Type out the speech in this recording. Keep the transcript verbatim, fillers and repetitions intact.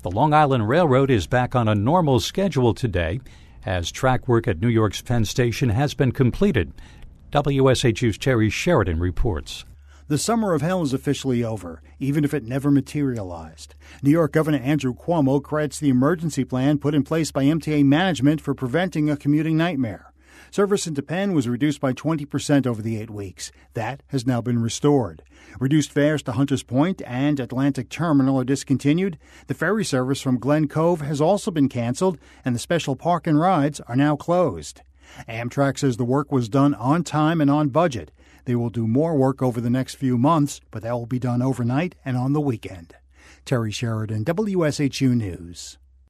The Long Island Railroad is back on a normal schedule today as track work at New York's Penn Station has been completed. W S H U's Terry Sheridan reports. The summer of hell is officially over, even if it never materialized. New York Governor Andrew Cuomo credits the emergency plan put in place by M T A management for preventing a commuting nightmare. Service into Penn was reduced by twenty percent over the eight weeks. That has now been restored. Reduced fares to Hunters Point and Atlantic Terminal are discontinued. The ferry service from Glen Cove has also been canceled, and the special park and rides are now closed. Amtrak says the work was done on time and on budget. They will do more work over the next few months, but that will be done overnight and on the weekend. Terry Sheridan, W S H U News.